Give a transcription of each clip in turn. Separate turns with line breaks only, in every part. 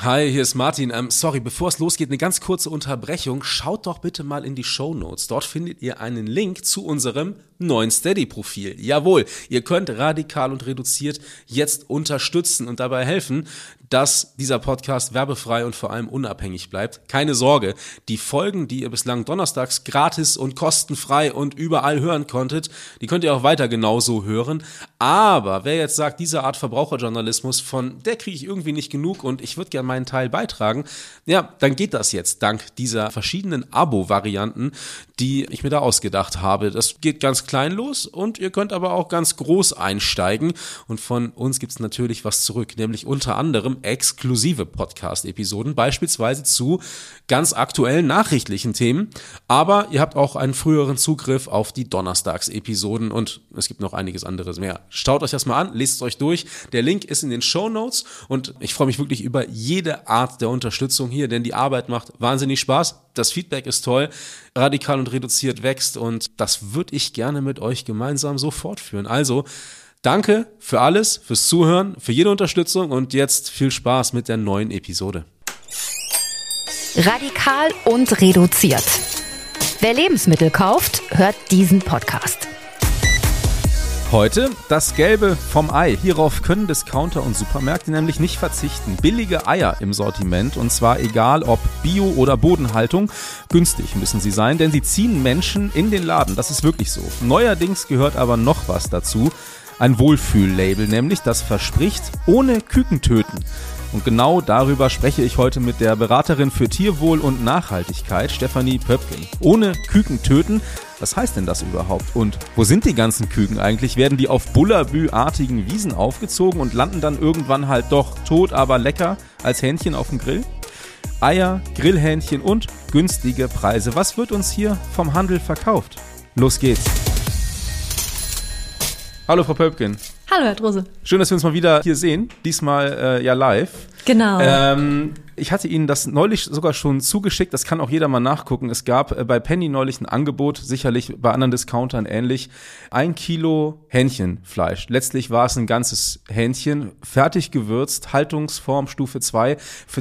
Hi, hier ist Martin. Sorry, bevor es losgeht, eine ganz kurze Unterbrechung. Schaut doch bitte mal in die Shownotes. Dort findet ihr einen Link zu unserem neuen Steady-Profil. Jawohl, ihr könnt radikal und reduziert jetzt unterstützen und dabei helfen, dass dieser Podcast werbefrei und vor allem unabhängig bleibt. Keine Sorge, die Folgen, die ihr bislang donnerstags gratis und kostenfrei und überall hören konntet, die könnt ihr auch weiter genauso hören. Aber wer jetzt sagt, diese Art Verbraucherjournalismus, von der kriege ich irgendwie nicht genug und ich würde gerne meinen Teil beitragen, ja, dann geht das jetzt dank dieser verschiedenen Abo-Varianten, die ich mir da ausgedacht habe. Das geht ganz klein los und ihr könnt aber auch ganz groß einsteigen und von uns gibt's natürlich was zurück, nämlich unter anderem exklusive Podcast-Episoden, beispielsweise zu ganz aktuellen nachrichtlichen Themen, aber ihr habt auch einen früheren Zugriff auf die Donnerstags-Episoden und es gibt noch einiges anderes mehr. Schaut euch das mal an, lest es euch durch. Der Link ist in den Shownotes und ich freue mich wirklich über jede Art der Unterstützung hier, denn die Arbeit macht wahnsinnig Spaß. Das Feedback ist toll, radikal und reduziert wächst und das würde ich gerne mit euch gemeinsam so fortführen. Also, danke für alles, fürs Zuhören, für jede Unterstützung und jetzt viel Spaß mit der neuen Episode.
Radikal und reduziert. Wer Lebensmittel kauft, hört diesen Podcast.
Heute das Gelbe vom Ei. Hierauf können Discounter und Supermärkte nämlich nicht verzichten. Billige Eier im Sortiment und zwar egal ob Bio oder Bodenhaltung. Günstig müssen sie sein, denn sie ziehen Menschen in den Laden. Das ist wirklich so. Neuerdings gehört aber noch was dazu. Ein Wohlfühllabel, nämlich das verspricht, ohne Küken töten. Und genau darüber spreche ich heute mit der Beraterin für Tierwohl und Nachhaltigkeit, Stefanie Pöpken. Ohne Küken töten, was heißt denn das überhaupt? Und wo sind die ganzen Küken eigentlich? Werden die auf Bullabü-artigen Wiesen aufgezogen und landen dann irgendwann halt doch tot, aber lecker als Hähnchen auf dem Grill? Eier, Grillhähnchen und günstige Preise. Was wird uns hier vom Handel verkauft? Los geht's. Hallo Frau Pöpken.
Hallo Herr Drose.
Schön, dass wir uns mal wieder hier sehen, diesmal ja live.
Genau.
Ich hatte Ihnen das neulich sogar schon zugeschickt, das kann auch jeder mal nachgucken. Es gab bei Penny neulich ein Angebot, sicherlich bei anderen Discountern ähnlich, 1 Kilo Hähnchenfleisch. Letztlich war es ein ganzes Hähnchen, fertig gewürzt, Haltungsform Stufe 2 für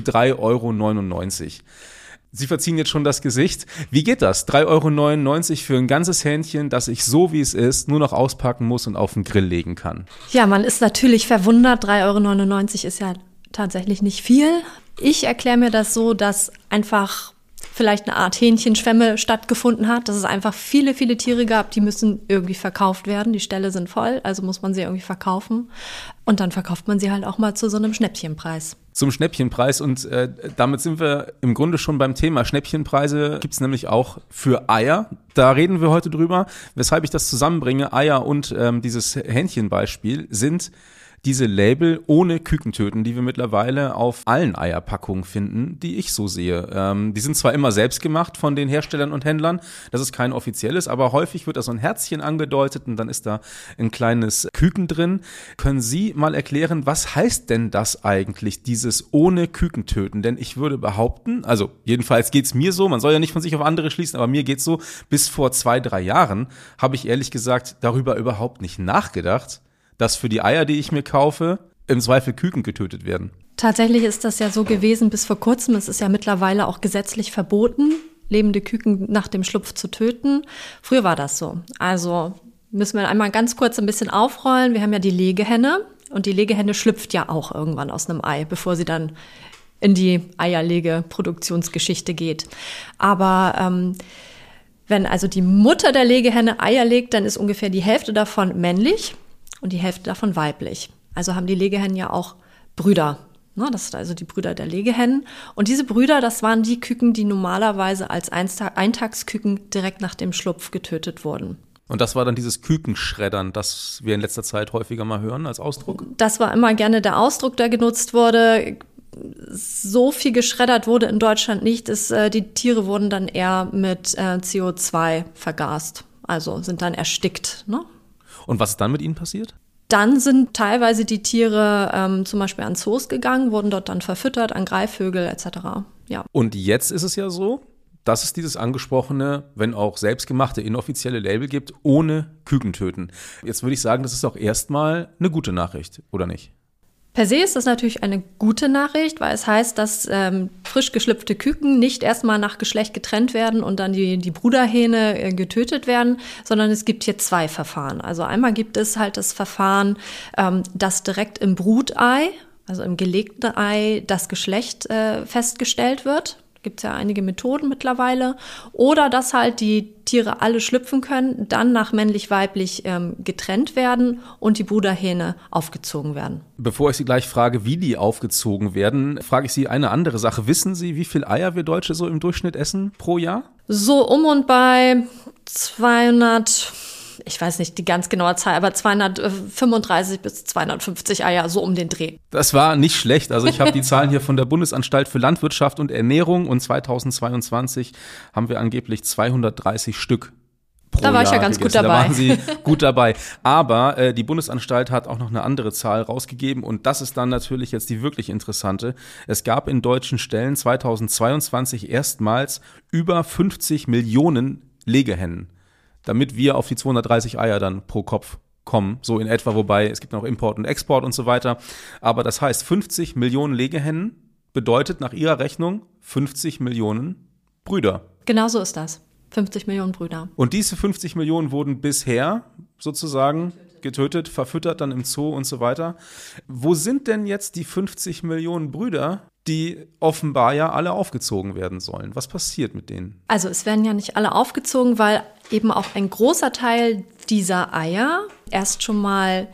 3,99 €. Sie verziehen jetzt schon das Gesicht. Wie geht das? 3,99 € für ein ganzes Hähnchen, das ich so wie es ist nur noch auspacken muss und auf den Grill legen kann.
Ja, man ist natürlich verwundert. 3,99 € ist ja tatsächlich nicht viel. Ich erkläre mir das so, dass einfach vielleicht eine Art Hähnchenschwemme stattgefunden hat, dass es einfach viele, viele Tiere gab, die müssen irgendwie verkauft werden. Die Ställe sind voll, also muss man sie irgendwie verkaufen. Und dann verkauft man sie halt auch mal zu so einem Schnäppchenpreis.
Zum Schnäppchenpreis und damit sind wir im Grunde schon beim Thema. Schnäppchenpreise gibt's nämlich auch für Eier. Da reden wir heute drüber. Weshalb ich das zusammenbringe, Eier und dieses Hähnchenbeispiel sind diese Label ohne Küken töten, die wir mittlerweile auf allen Eierpackungen finden, die ich so sehe. Die sind zwar immer selbst gemacht von den Herstellern und Händlern, das ist kein offizielles, aber häufig wird da so ein Herzchen angedeutet und dann ist da ein kleines Küken drin. Können Sie mal erklären, was heißt denn das eigentlich, dieses ohne Küken töten? Denn ich würde behaupten, also jedenfalls geht's mir so, man soll ja nicht von sich auf andere schließen, aber mir geht's so, bis vor 2-3 Jahren habe ich ehrlich gesagt darüber überhaupt nicht nachgedacht, dass für die Eier, die ich mir kaufe, im Zweifel Küken getötet werden.
Tatsächlich ist das ja so gewesen bis vor kurzem. Es ist ja mittlerweile auch gesetzlich verboten, lebende Küken nach dem Schlupf zu töten. Früher war das so. Also müssen wir einmal ganz kurz ein bisschen aufrollen. Wir haben ja die Legehenne und die Legehenne schlüpft ja auch irgendwann aus einem Ei, bevor sie dann in die Eierlegeproduktionsgeschichte geht. Aber wenn also die Mutter der Legehenne Eier legt, dann ist ungefähr die Hälfte davon männlich und die Hälfte davon weiblich. Also haben die Legehennen ja auch Brüder. Das sind also die Brüder der Legehennen. Und diese Brüder, das waren die Küken, die normalerweise als Eintagsküken direkt nach dem Schlupf getötet wurden.
Und das war dann dieses Kükenschreddern, das wir in letzter Zeit häufiger mal hören als Ausdruck?
Das war immer gerne der Ausdruck, der genutzt wurde. So viel geschreddert wurde in Deutschland nicht. Die Tiere wurden dann eher mit CO2 vergast, also sind dann erstickt.
Und was ist dann mit ihnen passiert?
Dann sind teilweise die Tiere zum Beispiel an Zoos gegangen, wurden dort dann verfüttert an Greifvögel etc. Ja.
Und jetzt ist es ja so, dass es dieses angesprochene, wenn auch selbstgemachte, inoffizielle Label gibt, ohne Küken töten. Jetzt würde ich sagen, das ist auch erstmal eine gute Nachricht, oder nicht?
Per se ist das natürlich eine gute Nachricht, weil es heißt, dass frisch geschlüpfte Küken nicht erstmal nach Geschlecht getrennt werden und dann die Bruderhähne getötet werden, sondern es gibt hier 2 Verfahren. Also einmal gibt es halt das Verfahren, dass direkt im Brutei, also im gelegten Ei, das Geschlecht festgestellt wird. Gibt es ja einige Methoden mittlerweile. Oder dass halt die Tiere alle schlüpfen können, dann nach männlich-weiblich getrennt werden und die Bruderhähne aufgezogen werden.
Bevor ich Sie gleich frage, wie die aufgezogen werden, frage ich Sie eine andere Sache. Wissen Sie, wie viel Eier wir Deutsche so im Durchschnitt essen pro Jahr?
So um und bei 200, ich weiß nicht die ganz genaue Zahl, aber 235 bis 250 Eier, so um den Dreh.
Das war nicht schlecht. Also ich habe die Zahlen hier von der Bundesanstalt für Landwirtschaft und Ernährung und 2022 haben wir angeblich 230 Stück pro Jahr.
Da war ich ja ganz
gegessen.
gut dabei.
Da waren Sie gut dabei. Aber die Bundesanstalt hat auch noch eine andere Zahl rausgegeben und das ist dann natürlich jetzt die wirklich interessante. Es gab in deutschen Ställen 2022 erstmals über 50 Millionen Legehennen, damit wir auf die 230 Eier dann pro Kopf kommen, so in etwa, wobei es gibt noch Import und Export und so weiter. Aber das heißt, 50 Millionen Legehennen bedeutet nach ihrer Rechnung 50 Millionen Brüder.
Genau so ist das. 50 Millionen Brüder.
Und diese 50 Millionen wurden bisher sozusagen getötet, verfüttert dann im Zoo und so weiter. Wo sind denn jetzt die 50 Millionen Brüder, die offenbar ja alle aufgezogen werden sollen? Was passiert mit denen?
Also es werden ja nicht alle aufgezogen, weil eben auch ein großer Teil dieser Eier erst schon mal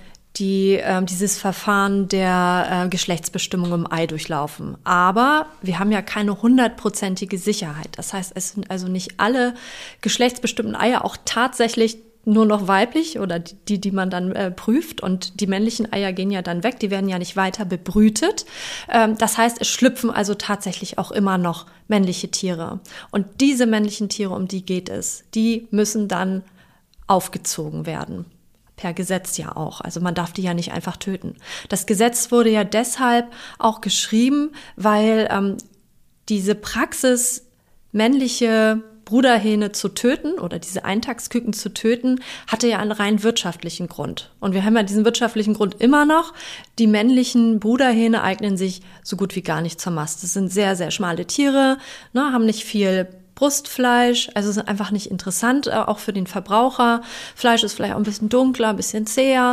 dieses Verfahren der Geschlechtsbestimmung im Ei durchlaufen. Aber wir haben ja keine 100%ige Sicherheit. Das heißt, es sind also nicht alle geschlechtsbestimmten Eier auch tatsächlich nur noch weiblich oder die man dann prüft, und die männlichen Eier gehen ja dann weg, die werden ja nicht weiter bebrütet. Das heißt, es schlüpfen also tatsächlich auch immer noch männliche Tiere. Und diese männlichen Tiere, um die geht es, die müssen dann aufgezogen werden. Per Gesetz ja auch. Also man darf die ja nicht einfach töten. Das Gesetz wurde ja deshalb auch geschrieben, weil diese Praxis, männliche Bruderhähne zu töten oder diese Eintagsküken zu töten, hatte ja einen rein wirtschaftlichen Grund. Und wir haben ja diesen wirtschaftlichen Grund immer noch. Die männlichen Bruderhähne eignen sich so gut wie gar nicht zur Mast. Das sind sehr, sehr schmale Tiere, haben nicht viel Brustfleisch, also sind einfach nicht interessant, auch für den Verbraucher. Fleisch ist vielleicht auch ein bisschen dunkler, ein bisschen zäher,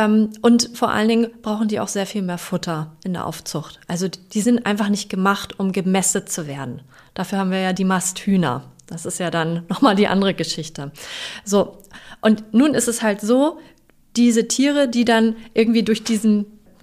und vor allen Dingen brauchen die auch sehr viel mehr Futter in der Aufzucht. Also die sind einfach nicht gemacht, um gemästet zu werden. Dafür haben wir ja die Masthühner. Das ist ja dann nochmal die andere Geschichte. So, und nun ist es halt so, diese Tiere, die dann irgendwie durch diesen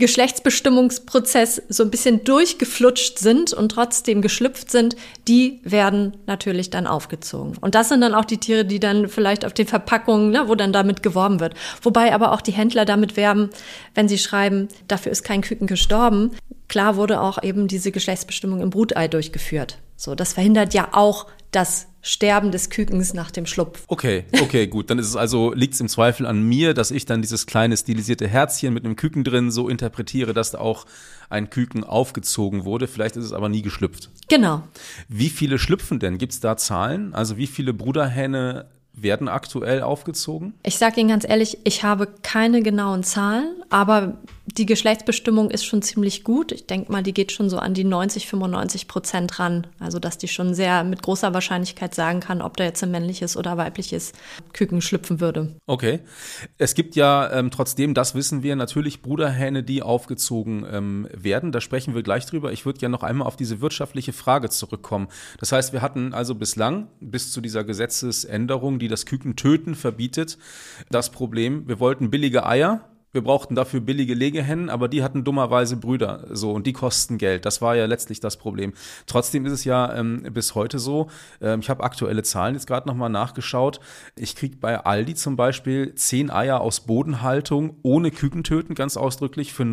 Geschlechtsbestimmungsprozess so ein bisschen durchgeflutscht sind und trotzdem geschlüpft sind, die werden natürlich dann aufgezogen. Und das sind dann auch die Tiere, die dann vielleicht auf den Verpackungen, wo dann damit geworben wird. Wobei aber auch die Händler damit werben, wenn sie schreiben, dafür ist kein Küken gestorben. Klar wurde auch eben diese Geschlechtsbestimmung im Brutei durchgeführt. So, das verhindert ja auch das Sterben des Kükens nach dem Schlupf.
Okay, gut. Dann ist es also, liegt es im Zweifel an mir, dass ich dann dieses kleine stilisierte Herzchen mit einem Küken drin so interpretiere, dass da auch ein Küken aufgezogen wurde. Vielleicht ist es aber nie geschlüpft.
Genau.
Wie viele schlüpfen denn? Gibt es da Zahlen? Also wie viele Bruderhähne werden aktuell aufgezogen?
Ich sage Ihnen ganz ehrlich, ich habe keine genauen Zahlen, aber die Geschlechtsbestimmung ist schon ziemlich gut. Ich denke mal, die geht schon so an die 90-95% ran. Also, dass die schon sehr mit großer Wahrscheinlichkeit sagen kann, ob da jetzt ein männliches oder weibliches Küken schlüpfen würde.
Okay. Es gibt ja trotzdem, das wissen wir, natürlich Bruderhähne, die aufgezogen werden. Da sprechen wir gleich drüber. Ich würde ja noch einmal auf diese wirtschaftliche Frage zurückkommen. Das heißt, wir hatten also bislang, bis zu dieser Gesetzesänderung, die das Kükentöten verbietet, das Problem, wir wollten billige Eier. Wir brauchten dafür billige Legehennen, aber die hatten dummerweise Brüder, so, und die kosten Geld. Das war ja letztlich das Problem. Trotzdem ist es ja bis heute so, ich habe aktuelle Zahlen jetzt gerade nochmal nachgeschaut. Ich kriege bei Aldi zum Beispiel 10 Eier aus Bodenhaltung ohne Kükentöten, ganz ausdrücklich, für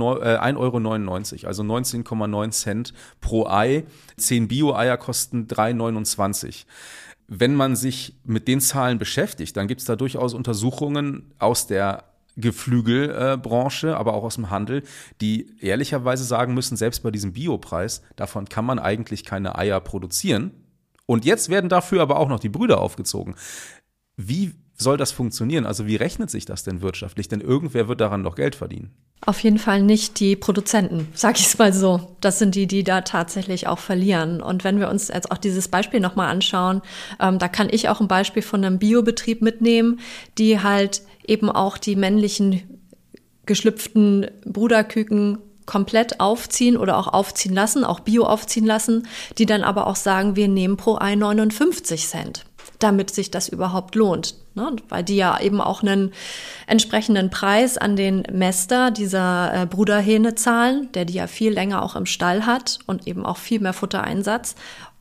1,99 €, also 19,9 Cent pro Ei. 10 Bio-Eier kosten 3,29 €. Wenn man sich mit den Zahlen beschäftigt, dann gibt es da durchaus Untersuchungen aus der Geflügelbranche, aber auch aus dem Handel, die ehrlicherweise sagen müssen, selbst bei diesem Biopreis, davon kann man eigentlich keine Eier produzieren. Und jetzt werden dafür aber auch noch die Brüder aufgezogen. Wie soll das funktionieren? Also wie rechnet sich das denn wirtschaftlich? Denn irgendwer wird daran noch Geld verdienen.
Auf jeden Fall nicht die Produzenten, sag ich es mal so. Das sind die da tatsächlich auch verlieren. Und wenn wir uns jetzt auch dieses Beispiel nochmal anschauen, da kann ich auch ein Beispiel von einem Biobetrieb mitnehmen, die halt eben auch die männlichen geschlüpften Bruderküken komplett aufziehen oder auch aufziehen lassen, auch Bio aufziehen lassen, die dann aber auch sagen, wir nehmen pro Ei 59 Cent, damit sich das überhaupt lohnt. Ne? Weil die ja eben auch einen entsprechenden Preis an den Mäster dieser Bruderhähne zahlen, der die ja viel länger auch im Stall hat und eben auch viel mehr Futtereinsatz.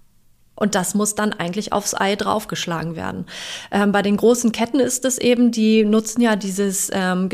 Und das muss dann eigentlich aufs Ei draufgeschlagen werden. Bei den großen Ketten ist es eben, die nutzen ja dieses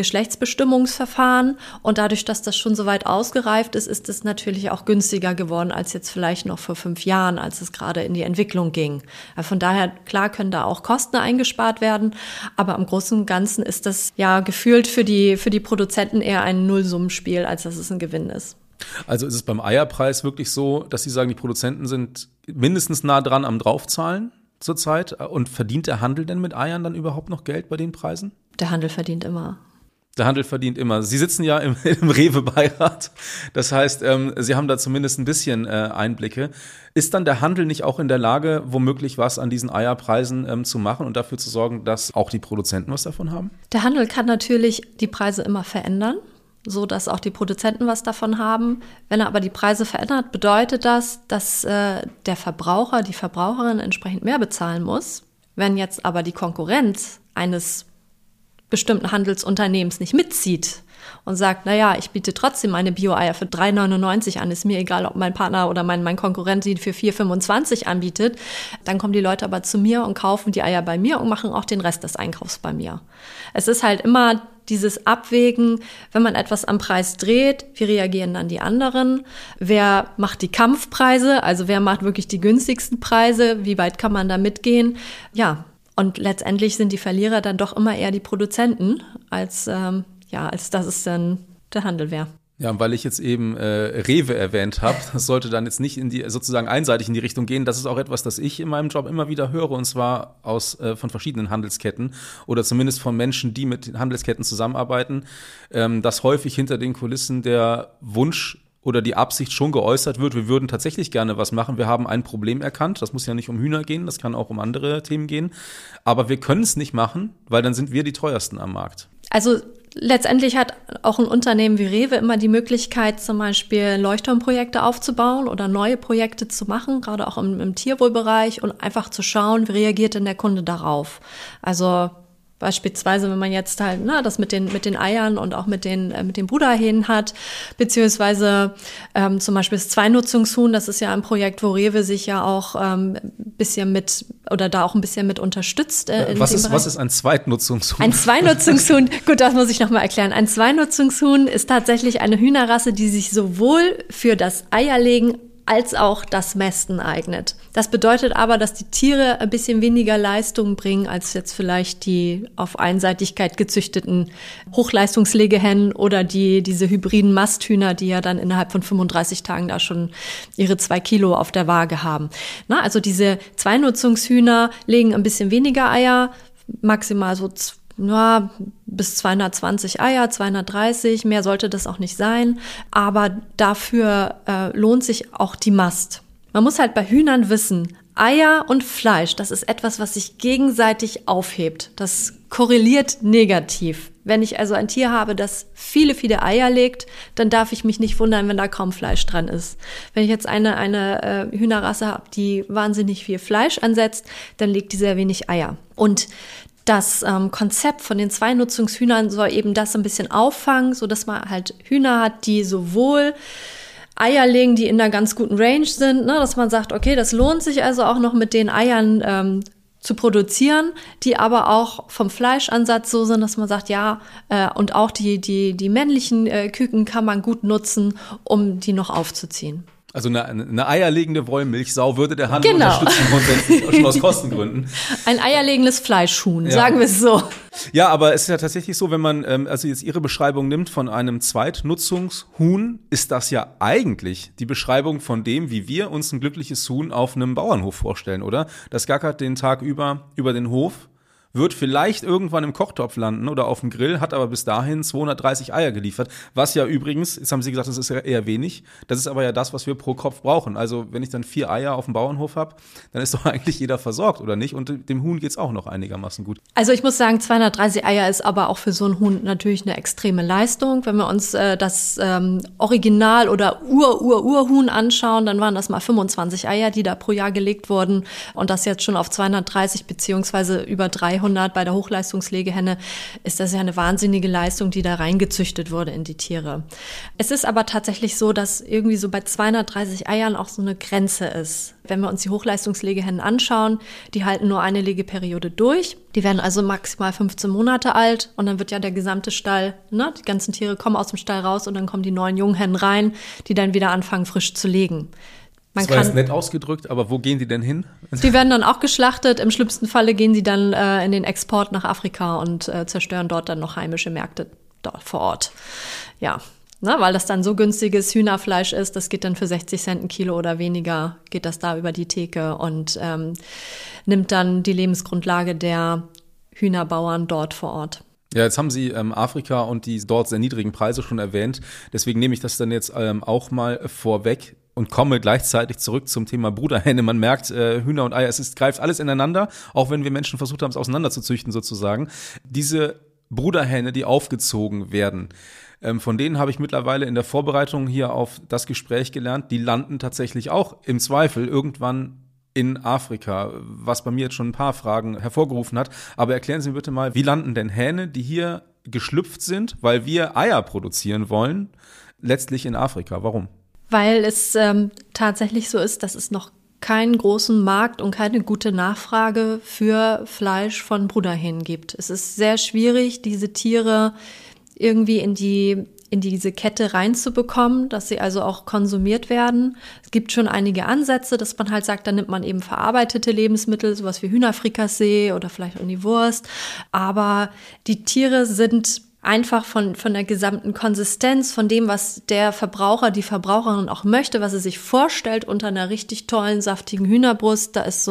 Geschlechtsbestimmungsverfahren. Und dadurch, dass das schon so weit ausgereift ist, ist es natürlich auch günstiger geworden als jetzt vielleicht noch vor 5 Jahren, als es gerade in die Entwicklung ging. Von daher, klar, können da auch Kosten eingespart werden. Aber im Großen und Ganzen ist das ja gefühlt für die Produzenten eher ein Nullsummenspiel, als dass es ein Gewinn ist.
Also ist es beim Eierpreis wirklich so, dass Sie sagen, die Produzenten sind mindestens nah dran am Draufzahlen zurzeit? Und verdient der Handel denn mit Eiern dann überhaupt noch Geld bei den Preisen?
Der Handel verdient immer.
Der Handel verdient immer. Sie sitzen ja im Rewe-Beirat. Das heißt, Sie haben da zumindest ein bisschen Einblicke. Ist dann der Handel nicht auch in der Lage, womöglich was an diesen Eierpreisen zu machen und dafür zu sorgen, dass auch die Produzenten was davon haben?
Der Handel kann natürlich die Preise immer verändern, so dass auch die Produzenten was davon haben. Wenn er aber die Preise verändert, bedeutet das, dass der Verbraucher, die Verbraucherin entsprechend mehr bezahlen muss. Wenn jetzt aber die Konkurrenz eines bestimmten Handelsunternehmens nicht mitzieht und sagt, naja, ich biete trotzdem meine Bio-Eier für 3,99 an, ist mir egal, ob mein Partner oder mein Konkurrent sie für 4,25 anbietet, dann kommen die Leute aber zu mir und kaufen die Eier bei mir und machen auch den Rest des Einkaufs bei mir. Es ist halt immer dieses Abwägen, wenn man etwas am Preis dreht, wie reagieren dann die anderen? Wer macht die Kampfpreise? Also wer macht wirklich die günstigsten Preise? Wie weit kann man da mitgehen? Ja, und letztendlich sind die Verlierer dann doch immer eher die Produzenten, als dass es dann der Handel wäre.
Ja, und weil ich jetzt eben Rewe erwähnt habe, das sollte dann jetzt nicht in die sozusagen einseitig in die Richtung gehen. Das ist auch etwas, das ich in meinem Job immer wieder höre, und zwar von verschiedenen Handelsketten oder zumindest von Menschen, die mit Handelsketten zusammenarbeiten, dass häufig hinter den Kulissen der Wunsch oder die Absicht schon geäußert wird, wir würden tatsächlich gerne was machen, wir haben ein Problem erkannt, das muss ja nicht um Hühner gehen, das kann auch um andere Themen gehen, aber wir können es nicht machen, weil dann sind wir die teuersten am Markt.
Also letztendlich hat auch ein Unternehmen wie Rewe immer die Möglichkeit, zum Beispiel Leuchtturmprojekte aufzubauen oder neue Projekte zu machen, gerade auch im Tierwohlbereich, und einfach zu schauen, wie reagiert denn der Kunde darauf. Also beispielsweise, wenn man jetzt halt das mit den Eiern und auch mit den Bruderhähnen hat, beziehungsweise zum Beispiel das Zweinutzungshuhn, das ist ja ein Projekt, wo Rewe sich ja auch ein bisschen mit unterstützt.
Was ist ein Zweitnutzungshuhn?
Ein Zweinutzungshuhn, gut, das muss ich nochmal erklären. Ein Zweinutzungshuhn ist tatsächlich eine Hühnerrasse, die sich sowohl für das Eierlegen als auch das Mästen eignet. Das bedeutet aber, dass die Tiere ein bisschen weniger Leistung bringen als jetzt vielleicht die auf Einseitigkeit gezüchteten Hochleistungslegehennen oder diese hybriden Masthühner, die ja dann innerhalb von 35 Tagen da schon ihre 2 Kilo auf der Waage haben. Also diese Zweinutzungshühner legen ein bisschen weniger Eier, maximal so bis 220 Eier, 230, mehr sollte das auch nicht sein. Aber dafür lohnt sich auch die Mast. Man muss halt bei Hühnern wissen, Eier und Fleisch, das ist etwas, was sich gegenseitig aufhebt. Das korreliert negativ. Wenn ich also ein Tier habe, das viele, viele Eier legt, dann darf ich mich nicht wundern, wenn da kaum Fleisch dran ist. Wenn ich jetzt eine Hühnerrasse habe, die wahnsinnig viel Fleisch ansetzt, dann legt die sehr wenig Eier. Und das Konzept von den Zweinutzungshühnern soll eben das ein bisschen auffangen, so dass man halt Hühner hat, die sowohl Eier legen, die in einer ganz guten Range sind, dass man sagt, okay, das lohnt sich also auch noch mit den Eiern zu produzieren, die aber auch vom Fleischansatz so sind, dass man sagt, ja, und auch die männlichen Küken kann man gut nutzen, um die noch aufzuziehen.
Also eine eierlegende Wollmilchsau würde der Handel unterstützen, grundsätzlich schon aus Kostengründen.
Ein eierlegendes Fleischhuhn, sagen wir es so.
Ja, aber es ist ja tatsächlich so, wenn man also jetzt Ihre Beschreibung nimmt von einem Zweitnutzungshuhn, ist das ja eigentlich die Beschreibung von dem, wie wir uns ein glückliches Huhn auf einem Bauernhof vorstellen, oder? Das gackert den Tag über den Hof, wird vielleicht irgendwann im Kochtopf landen oder auf dem Grill, hat aber bis dahin 230 Eier geliefert. Was ja übrigens, jetzt haben Sie gesagt, das ist ja eher wenig. Das ist aber ja das, was wir pro Kopf brauchen. Also wenn ich dann 4 Eier auf dem Bauernhof habe, dann ist doch eigentlich jeder versorgt, oder nicht? Und dem Huhn geht's auch noch einigermaßen gut.
Also ich muss sagen, 230 Eier ist aber auch für so ein Huhn natürlich eine extreme Leistung. Wenn wir uns das Original- oder Urhuhn anschauen, dann waren das mal 25 Eier, die da pro Jahr gelegt wurden. Und das jetzt schon auf 230 beziehungsweise über 300 bei der Hochleistungslegehenne, ist das ja eine wahnsinnige Leistung, die da reingezüchtet wurde in die Tiere. Es ist aber tatsächlich so, dass irgendwie so bei 230 Eiern auch so eine Grenze ist. Wenn wir uns die Hochleistungslegehennen anschauen, die halten nur eine Legeperiode durch. Die werden also maximal 15 Monate alt und dann wird ja der gesamte Stall, ne, die ganzen Tiere kommen aus dem Stall raus und dann kommen die neuen Junghennen rein, die dann wieder anfangen frisch zu legen.
Das war jetzt nett ausgedrückt, aber wo gehen die denn hin?
Die werden dann auch geschlachtet. Im schlimmsten Falle gehen die dann in den Export nach Afrika und zerstören dort dann noch heimische Märkte dort vor Ort. Ja. Ne, weil das dann so günstiges Hühnerfleisch ist, das geht dann für 60 Cent ein Kilo oder weniger, geht das da über die Theke und nimmt dann die Lebensgrundlage der Hühnerbauern dort vor Ort.
Ja, jetzt haben Sie Afrika und die dort sehr niedrigen Preise schon erwähnt. Deswegen nehme ich das dann jetzt auch mal vorweg und komme gleichzeitig zurück zum Thema Bruderhenne. Man merkt, Hühner und Eier, greift alles ineinander, auch wenn wir Menschen versucht haben, es auseinanderzuzüchten sozusagen. Diese Bruderhenne, die aufgezogen werden, von denen habe ich mittlerweile in der Vorbereitung hier auf das Gespräch gelernt, die landen tatsächlich auch im Zweifel irgendwann in Afrika, was bei mir jetzt schon ein paar Fragen hervorgerufen hat. Aber erklären Sie mir bitte mal, wie landen denn Hähne, die hier geschlüpft sind, weil wir Eier produzieren wollen, letztlich in Afrika? Warum?
Weil es tatsächlich so ist, dass es noch keinen großen Markt und keine gute Nachfrage für Fleisch von Bruderhähnen gibt. Es ist sehr schwierig, diese Tiere irgendwie in diese Kette reinzubekommen, dass sie also auch konsumiert werden. Es gibt schon einige Ansätze, dass man halt sagt, dann nimmt man eben verarbeitete Lebensmittel, sowas wie Hühnerfrikassee oder vielleicht auch die Wurst. Aber die Tiere sind einfach von der gesamten Konsistenz, von dem, was der Verbraucher, die Verbraucherin auch möchte, was sie sich vorstellt unter einer richtig tollen, saftigen Hühnerbrust, da ist so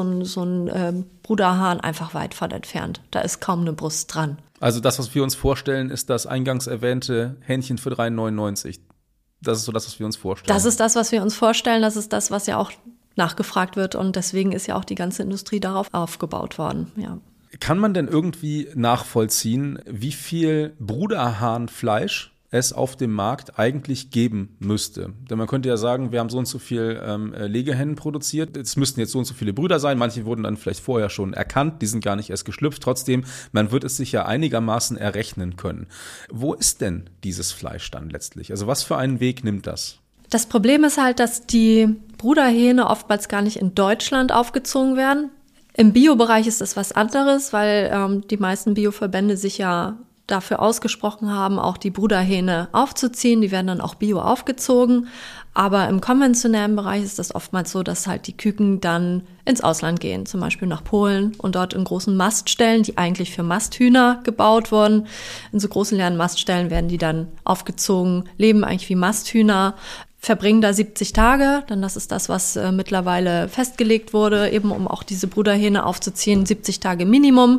ein Bruderhahn einfach weit von entfernt. Da ist kaum eine Brust dran.
Also das, was wir uns vorstellen, ist das eingangs erwähnte Hähnchen für 3,99. Das ist so das, was wir uns vorstellen.
Das ist das, was wir uns vorstellen. Das ist das, was ja auch nachgefragt wird. Und deswegen ist ja auch die ganze Industrie darauf aufgebaut worden, ja.
Kann man denn irgendwie nachvollziehen, wie viel Bruderhahnfleisch es auf dem Markt eigentlich geben müsste? Denn man könnte ja sagen, wir haben so und so viel Legehennen produziert, es müssten jetzt so und so viele Brüder sein, manche wurden dann vielleicht vorher schon erkannt, die sind gar nicht erst geschlüpft, trotzdem, man wird es sich ja einigermaßen errechnen können. Wo ist denn dieses Fleisch dann letztlich? Also was für einen Weg nimmt das?
Das Problem ist halt, dass die Bruderhähne oftmals gar nicht in Deutschland aufgezogen werden. Im Bio-Bereich ist das was anderes, weil die meisten Bioverbände sich ja dafür ausgesprochen haben, auch die Bruderhähne aufzuziehen. Die werden dann auch bio aufgezogen. Aber im konventionellen Bereich ist das oftmals so, dass halt die Küken dann ins Ausland gehen, zum Beispiel nach Polen und dort in großen Maststellen, die eigentlich für Masthühner gebaut wurden. In so großen leeren Maststellen werden die dann aufgezogen, leben eigentlich wie Masthühner, verbringen da 70 Tage, denn das ist das, was mittlerweile festgelegt wurde, eben um auch diese Bruderhähne aufzuziehen, 70 Tage Minimum.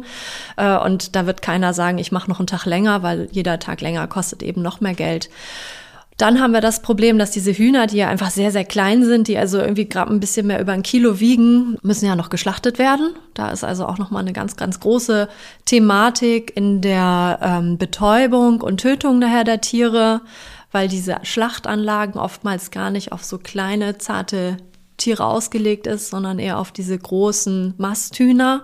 Und da wird keiner sagen, ich mache noch einen Tag länger, weil jeder Tag länger kostet eben noch mehr Geld. Dann haben wir das Problem, dass diese Hühner, die ja einfach sehr, sehr klein sind, die also irgendwie gerade ein bisschen mehr über 1 Kilo wiegen, müssen ja noch geschlachtet werden. Da ist also auch nochmal eine ganz, ganz große Thematik in der Betäubung und Tötung daher der Tiere, weil diese Schlachtanlagen oftmals gar nicht auf so kleine, zarte Tiere ausgelegt ist, sondern eher auf diese großen Masthühner.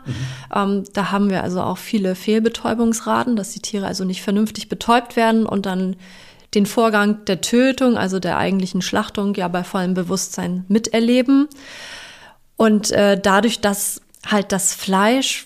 Da haben wir also auch viele Fehlbetäubungsraten, dass die Tiere also nicht vernünftig betäubt werden und dann den Vorgang der Tötung, also der eigentlichen Schlachtung, ja bei vollem Bewusstsein miterleben. Und dadurch, dass halt das Fleisch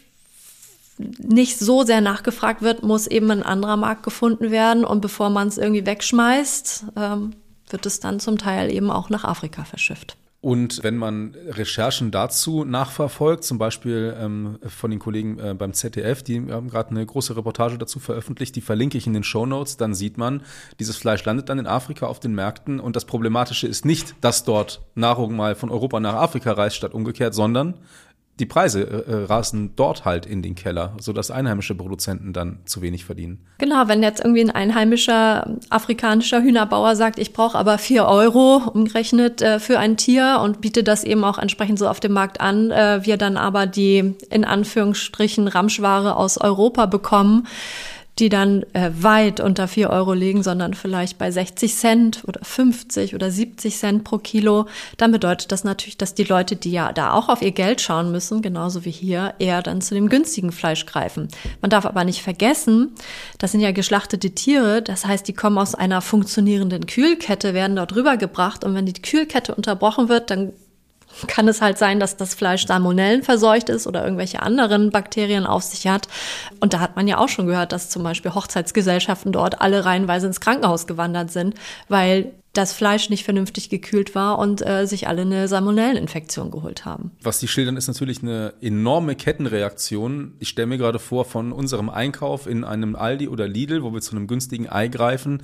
nicht so sehr nachgefragt wird, muss eben ein anderer Markt gefunden werden. Und bevor man es irgendwie wegschmeißt, wird es dann zum Teil eben auch nach Afrika verschifft.
Und wenn man Recherchen dazu nachverfolgt, zum Beispiel von den Kollegen beim ZDF, die haben gerade eine große Reportage dazu veröffentlicht, die verlinke ich in den Shownotes, dann sieht man, dieses Fleisch landet dann in Afrika auf den Märkten und das Problematische ist nicht, dass dort Nahrung mal von Europa nach Afrika reist statt umgekehrt, sondern die Preise rasen dort halt in den Keller, sodass einheimische Produzenten dann zu wenig verdienen.
Genau, wenn jetzt irgendwie ein einheimischer afrikanischer Hühnerbauer sagt, ich brauche aber 4 Euro umgerechnet für ein Tier und biete das eben auch entsprechend so auf dem Markt an, wir dann aber die in Anführungsstrichen Ramschware aus Europa bekommen, die dann weit unter 4 Euro liegen, sondern vielleicht bei 60 Cent oder 50 oder 70 Cent pro Kilo, dann bedeutet das natürlich, dass die Leute, die ja da auch auf ihr Geld schauen müssen, genauso wie hier, eher dann zu dem günstigen Fleisch greifen. Man darf aber nicht vergessen, das sind ja geschlachtete Tiere, das heißt, die kommen aus einer funktionierenden Kühlkette, werden dort rübergebracht und wenn die Kühlkette unterbrochen wird, dann kann es halt sein, dass das Fleisch Salmonellen verseucht ist oder irgendwelche anderen Bakterien auf sich hat. Und da hat man ja auch schon gehört, dass zum Beispiel Hochzeitsgesellschaften dort alle reihenweise ins Krankenhaus gewandert sind, weil das Fleisch nicht vernünftig gekühlt war und sich alle eine Salmonelleninfektion geholt haben.
Was die schildern, ist natürlich eine enorme Kettenreaktion. Ich stelle mir gerade vor, von unserem Einkauf in einem Aldi oder Lidl, wo wir zu einem günstigen Ei greifen,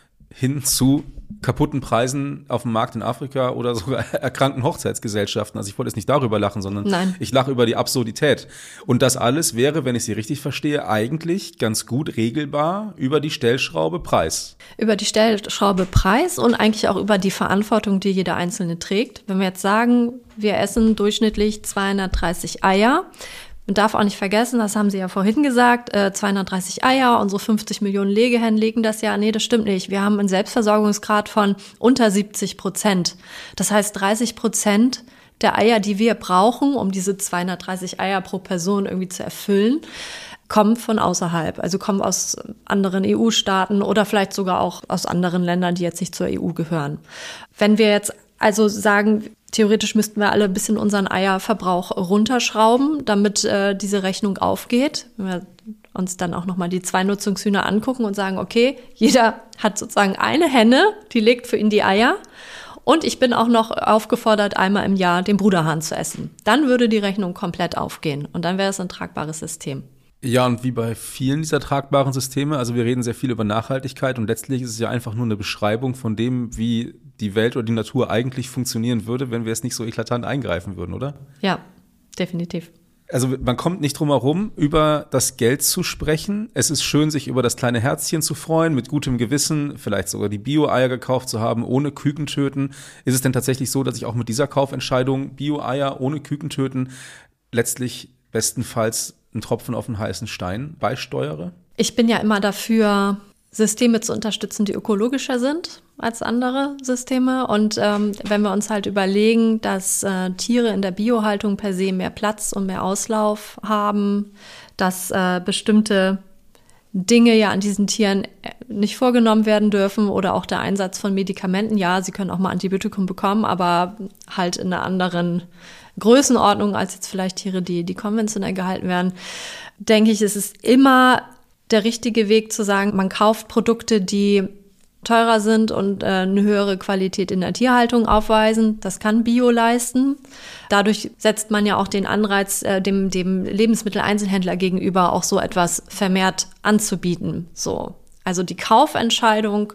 hin zu kaputten Preisen auf dem Markt in Afrika oder sogar erkrankten Hochzeitsgesellschaften. Also ich wollte jetzt nicht darüber lachen, sondern ich lache über die Absurdität. Und das alles wäre, wenn ich Sie richtig verstehe, eigentlich ganz gut regelbar über die Stellschraube Preis. Über die
Stellschraube Preis und eigentlich auch über die Verantwortung, die jeder Einzelne trägt. Wenn wir jetzt sagen, wir essen durchschnittlich 230 Eier, man darf auch nicht vergessen, das haben Sie ja vorhin gesagt, 230 Eier, unsere 50 Millionen Legehennen legen das ja. Nee, das stimmt nicht. Wir haben einen Selbstversorgungsgrad von unter 70%. Das heißt, 30% der Eier, die wir brauchen, um diese 230 Eier pro Person irgendwie zu erfüllen, kommen von außerhalb. Also kommen aus anderen EU-Staaten oder vielleicht sogar auch aus anderen Ländern, die jetzt nicht zur EU gehören. Wenn wir jetzt also sagen, theoretisch müssten wir alle ein bisschen unseren Eierverbrauch runterschrauben, damit diese Rechnung aufgeht. Wenn wir uns dann auch nochmal die 2 Nutzungshühner angucken und sagen, okay, jeder hat sozusagen eine Henne, die legt für ihn die Eier. Und ich bin auch noch aufgefordert, einmal im Jahr den Bruderhahn zu essen. Dann würde die Rechnung komplett aufgehen und dann wäre es ein tragbares System.
Ja, und wie bei vielen dieser tragbaren Systeme, also wir reden sehr viel über Nachhaltigkeit und letztlich ist es ja einfach nur eine Beschreibung von dem, wie die Welt oder die Natur eigentlich funktionieren würde, wenn wir es nicht so eklatant eingreifen würden, oder?
Ja, definitiv.
Also man kommt nicht drum herum, über das Geld zu sprechen. Es ist schön, sich über das kleine Herzchen zu freuen, mit gutem Gewissen, vielleicht sogar die Bio-Eier gekauft zu haben, ohne Kükentöten. Ist es denn tatsächlich so, dass ich auch mit dieser Kaufentscheidung Bio-Eier ohne Kükentöten letztlich bestenfalls einen Tropfen auf den heißen Stein beisteuere?
Ich bin ja immer dafür, Systeme zu unterstützen, die ökologischer sind als andere Systeme. Und wenn wir uns halt überlegen, dass Tiere in der Biohaltung per se mehr Platz und mehr Auslauf haben, dass bestimmte Dinge ja an diesen Tieren nicht vorgenommen werden dürfen oder auch der Einsatz von Medikamenten. Ja, sie können auch mal Antibiotikum bekommen, aber halt in einer anderen Größenordnung als jetzt vielleicht Tiere, die konventionell gehalten werden, denke ich, es ist immer der richtige Weg zu sagen, man kauft Produkte, die teurer sind und eine höhere Qualität in der Tierhaltung aufweisen. Das kann Bio leisten. Dadurch setzt man ja auch den Anreiz, dem Lebensmitteleinzelhändler gegenüber auch so etwas vermehrt anzubieten. So. Also die Kaufentscheidung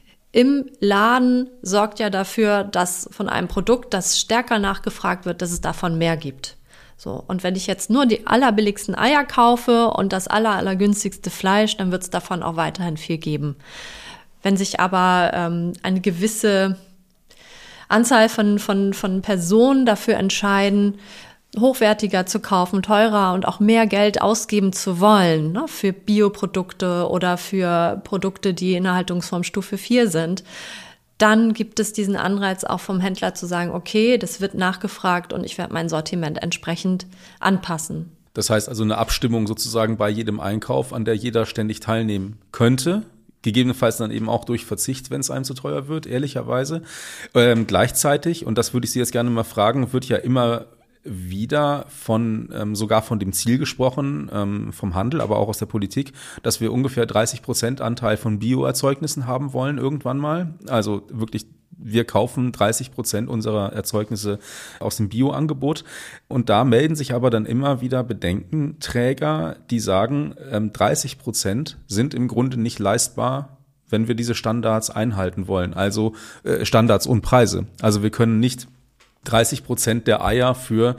im Laden sorgt ja dafür, dass von einem Produkt, das stärker nachgefragt wird, dass es davon mehr gibt. So, und wenn ich jetzt nur die allerbilligsten Eier kaufe und das allergünstigste Fleisch, dann wird es davon auch weiterhin viel geben. Wenn sich aber eine gewisse Anzahl von Personen dafür entscheiden, hochwertiger zu kaufen, teurer und auch mehr Geld ausgeben zu wollen, ne, für Bioprodukte oder für Produkte, die in der Haltungsform Stufe 4 sind, dann gibt es diesen Anreiz auch vom Händler zu sagen, okay, das wird nachgefragt und ich werde mein Sortiment entsprechend anpassen.
Das heißt also eine Abstimmung sozusagen bei jedem Einkauf, an der jeder ständig teilnehmen könnte. Gegebenenfalls dann eben auch durch Verzicht, wenn es einem zu teuer wird, ehrlicherweise. Gleichzeitig, und das würde ich Sie jetzt gerne mal fragen, wird ja immer wieder sogar von dem Ziel gesprochen, vom Handel, aber auch aus der Politik, dass wir ungefähr 30% Anteil von Bioerzeugnissen haben wollen irgendwann mal. Also wirklich, wir kaufen 30% unserer Erzeugnisse aus dem Bioangebot. Und da melden sich aber dann immer wieder Bedenkenträger, die sagen, 30% sind im Grunde nicht leistbar, wenn wir diese Standards einhalten wollen. Also Standards und Preise. Also wir können nicht 30% der Eier für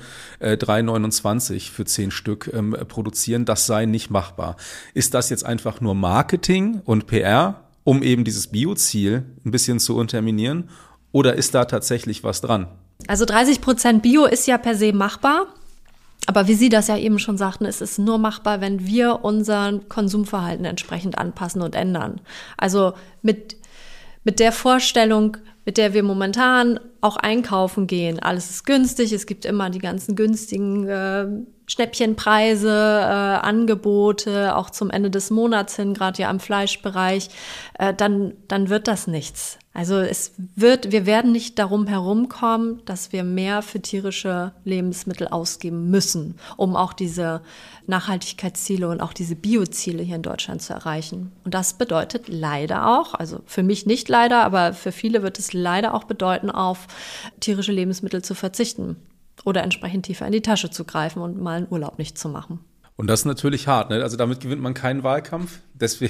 3,29 für 10 Stück produzieren, das sei nicht machbar. Ist das jetzt einfach nur Marketing und PR, um eben dieses Bio-Ziel ein bisschen zu unterminieren, oder ist da tatsächlich was dran?
Also 30% Bio ist ja per se machbar. Aber wie Sie das ja eben schon sagten, es ist nur machbar, wenn wir unser Konsumverhalten entsprechend anpassen und ändern. Also mit der Vorstellung, mit der wir momentan auch einkaufen gehen. Alles ist günstig, es gibt immer die ganzen günstigen Schnäppchenpreise, Angebote, auch zum Ende des Monats hin, gerade ja am Fleischbereich, dann wird das nichts. Also wir werden nicht darum herumkommen, dass wir mehr für tierische Lebensmittel ausgeben müssen, um auch diese Nachhaltigkeitsziele und auch diese Bioziele hier in Deutschland zu erreichen. Und das bedeutet leider auch, also für mich nicht leider, aber für viele wird es leider auch bedeuten, auf tierische Lebensmittel zu verzichten oder entsprechend tiefer in die Tasche zu greifen und mal einen Urlaub nicht zu machen.
Und das ist natürlich hart, ne? Also damit gewinnt man keinen Wahlkampf.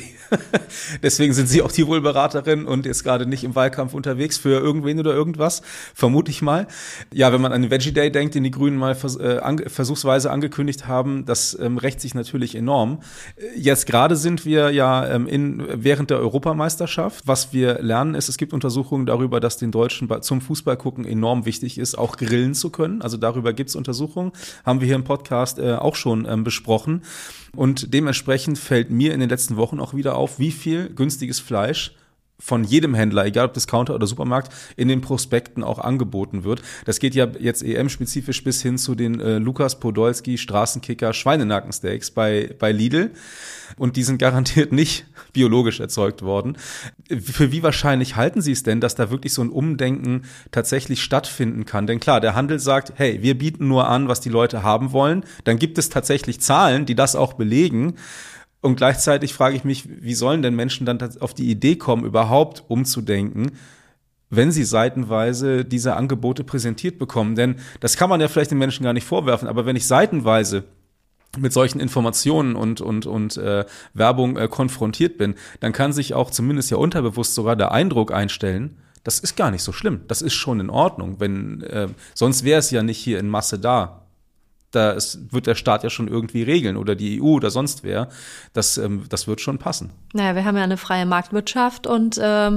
Deswegen sind Sie auch die Wohlberaterin und jetzt gerade nicht im Wahlkampf unterwegs für irgendwen oder irgendwas, vermute ich mal. Ja, wenn man an den Veggie Day denkt, den die Grünen mal versuchsweise angekündigt haben, das rächt sich natürlich enorm. Jetzt gerade sind wir ja während der Europameisterschaft. Was wir lernen ist, es gibt Untersuchungen darüber, dass den Deutschen zum Fußballgucken enorm wichtig ist, auch grillen zu können. Also darüber gibt es Untersuchungen, haben wir hier im Podcast auch schon besprochen. Und dementsprechend fällt mir in den letzten Wochen auch wieder auf, wie viel günstiges Fleisch von jedem Händler, egal ob Discounter oder Supermarkt, in den Prospekten auch angeboten wird. Das geht ja jetzt EM-spezifisch bis hin zu den Lukas Podolski Straßenkicker Schweinenackensteaks bei Lidl. Und die sind garantiert nicht biologisch erzeugt worden. Für wie wahrscheinlich halten Sie es denn, dass da wirklich so ein Umdenken tatsächlich stattfinden kann? Denn klar, der Handel sagt, hey, wir bieten nur an, was die Leute haben wollen. Dann gibt es tatsächlich Zahlen, die das auch belegen. Und gleichzeitig frage ich mich, wie sollen denn Menschen dann auf die Idee kommen, überhaupt umzudenken, wenn sie seitenweise diese Angebote präsentiert bekommen? Denn das kann man ja vielleicht den Menschen gar nicht vorwerfen, aber wenn ich seitenweise mit solchen Informationen und Werbung konfrontiert bin, dann kann sich auch zumindest ja unterbewusst sogar der Eindruck einstellen, das ist gar nicht so schlimm, das ist schon in Ordnung, sonst wäre es ja nicht hier in Masse da. Das wird der Staat ja schon irgendwie regeln oder die EU oder sonst wer. Das wird schon passen.
Naja, wir haben ja eine freie Marktwirtschaft und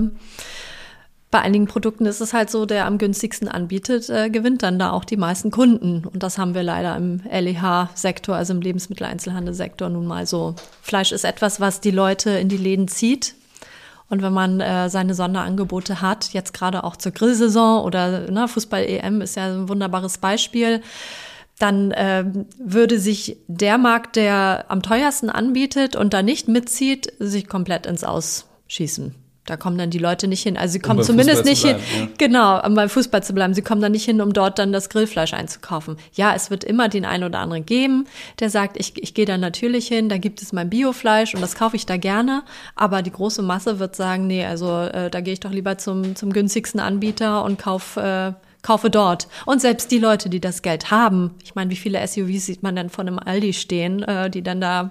bei einigen Produkten ist es halt so, der am günstigsten anbietet, gewinnt dann da auch die meisten Kunden. Und das haben wir leider im LEH-Sektor, also im Lebensmitteleinzelhandelssektor nun mal so. Fleisch ist etwas, was die Leute in die Läden zieht. Und wenn man seine Sonderangebote hat, jetzt gerade auch zur Grillsaison oder Fußball-EM ist ja ein wunderbares Beispiel, dann würde sich der Markt, der am teuersten anbietet und da nicht mitzieht, sich komplett ins Ausschießen. Da kommen dann die Leute nicht hin. Also sie kommen zumindest nicht hin, genau, um beim Fußball zu bleiben. Sie kommen dann nicht hin, um dort dann das Grillfleisch einzukaufen. Ja, es wird immer den einen oder anderen geben, der sagt, ich gehe da natürlich hin, da gibt es mein Biofleisch und das kaufe ich da gerne. Aber die große Masse wird sagen, nee, also da gehe ich doch lieber zum günstigsten Anbieter und kaufe dort. Und selbst die Leute, die das Geld haben, ich meine, wie viele SUVs sieht man denn von einem Aldi stehen, die dann da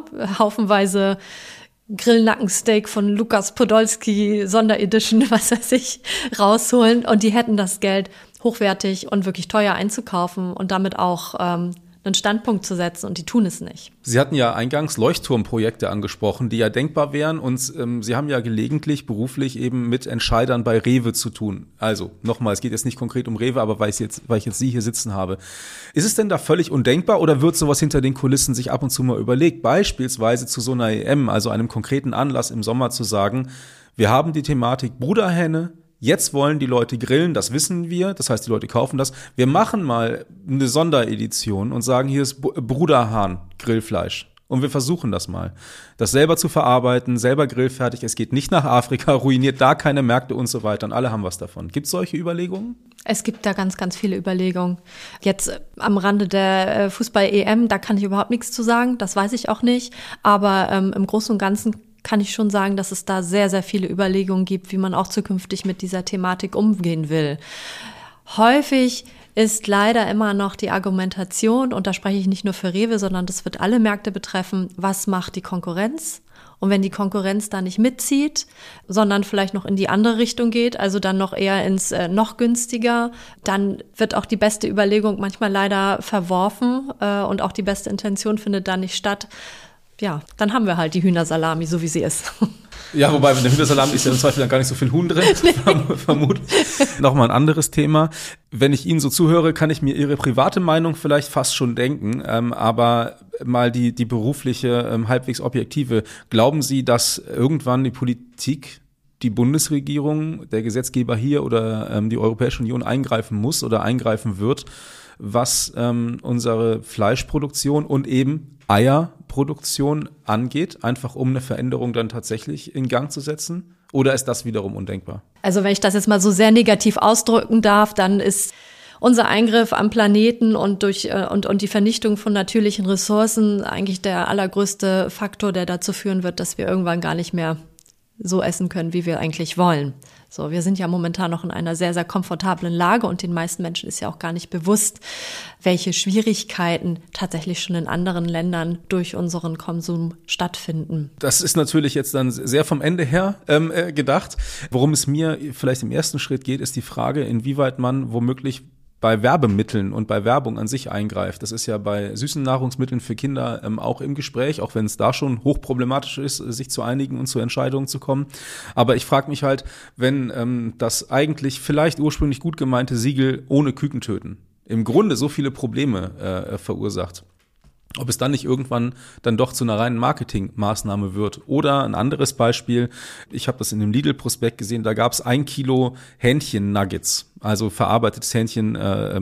haufenweise Grillnackensteak von Lukas Podolski Sonderedition, was weiß ich, rausholen. Und die hätten das Geld, hochwertig und wirklich teuer einzukaufen und damit auch einen Standpunkt zu setzen, und die tun es nicht.
Sie hatten ja eingangs Leuchtturmprojekte angesprochen, die ja denkbar wären, und Sie haben ja gelegentlich beruflich eben mit Entscheidern bei Rewe zu tun. Also nochmal, es geht jetzt nicht konkret um Rewe, aber weil ich jetzt Sie hier sitzen habe. Ist es denn da völlig undenkbar oder wird sowas hinter den Kulissen sich ab und zu mal überlegt, beispielsweise zu so einer EM, also einem konkreten Anlass im Sommer zu sagen, wir haben die Thematik Bruderhenne, jetzt wollen die Leute grillen, das wissen wir, das heißt, die Leute kaufen das. Wir machen mal eine Sonderedition und sagen, hier ist Bruderhahn Grillfleisch. Und wir versuchen das mal. Das selber zu verarbeiten, selber grillfertig. Es geht nicht nach Afrika, ruiniert da keine Märkte und so weiter. Und alle haben was davon. Gibt es solche Überlegungen?
Es gibt da ganz, ganz viele Überlegungen. Jetzt am Rande der Fußball-EM, da kann ich überhaupt nichts zu sagen. Das weiß ich auch nicht. Aber im Großen und Ganzen kann ich schon sagen, dass es da sehr, sehr viele Überlegungen gibt, wie man auch zukünftig mit dieser Thematik umgehen will. Häufig ist leider immer noch die Argumentation, und da spreche ich nicht nur für Rewe, sondern das wird alle Märkte betreffen, was macht die Konkurrenz Und wenn die Konkurrenz da nicht mitzieht, sondern vielleicht noch in die andere Richtung geht, also dann noch eher ins noch günstiger, dann wird auch die beste Überlegung manchmal leider verworfen und auch die beste Intention findet da nicht statt. Ja, dann haben wir halt die Hühnersalami, so wie sie ist.
Ja, wobei mit der Hühnersalami ist ja im Zweifel dann gar nicht so viel Huhn drin, vermutlich. Nochmal ein anderes Thema. Wenn ich Ihnen so zuhöre, kann ich mir Ihre private Meinung vielleicht fast schon denken, aber mal die berufliche, halbwegs objektive. Glauben Sie, dass irgendwann die Politik, die Bundesregierung, der Gesetzgeber hier oder die Europäische Union eingreifen muss oder eingreifen wird, was unsere Fleischproduktion und eben Eierproduktion angeht, einfach um eine Veränderung dann tatsächlich in Gang zu setzen? Oder ist das wiederum undenkbar?
Also wenn ich das jetzt mal so sehr negativ ausdrücken darf, dann ist unser Eingriff am Planeten und und die Vernichtung von natürlichen Ressourcen eigentlich der allergrößte Faktor, der dazu führen wird, dass wir irgendwann gar nicht mehr so essen können, wie wir eigentlich wollen. So, wir sind ja momentan noch in einer sehr, sehr komfortablen Lage und den meisten Menschen ist ja auch gar nicht bewusst, welche Schwierigkeiten tatsächlich schon in anderen Ländern durch unseren Konsum stattfinden.
Das ist natürlich jetzt dann sehr vom Ende her gedacht. Worum es mir vielleicht im ersten Schritt geht, ist die Frage, inwieweit man womöglich bei Werbemitteln und bei Werbung an sich eingreift. Das ist ja bei süßen Nahrungsmitteln für Kinder auch im Gespräch, auch wenn es da schon hochproblematisch ist, sich zu einigen und zu Entscheidungen zu kommen. Aber ich frage mich halt, wenn das eigentlich vielleicht ursprünglich gut gemeinte Siegel ohne Küken töten im Grunde so viele Probleme verursacht, ob es dann nicht irgendwann dann doch zu einer reinen Marketingmaßnahme wird. Oder ein anderes Beispiel, ich habe das in dem Lidl-Prospekt gesehen, da gab es 1 Kilo Hähnchen-Nuggets, also verarbeitetes Hähnchen